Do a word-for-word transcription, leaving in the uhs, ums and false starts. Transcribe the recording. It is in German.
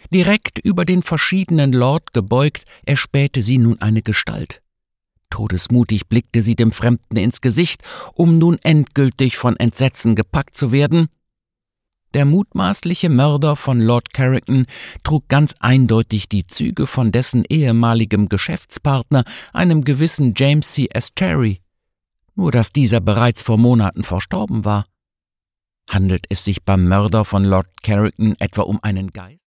Direkt über den verschiedenen Lord gebeugt, erspähte sie nun eine Gestalt. Todesmutig blickte sie dem Fremden ins Gesicht, um nun endgültig von Entsetzen gepackt zu werden. Der mutmaßliche Mörder von Lord Carrington trug ganz eindeutig die Züge von dessen ehemaligem Geschäftspartner, einem gewissen James C. Asteri, nur dass dieser bereits vor Monaten verstorben war. Handelt es sich beim Mörder von Lord Carrington etwa um einen Geist?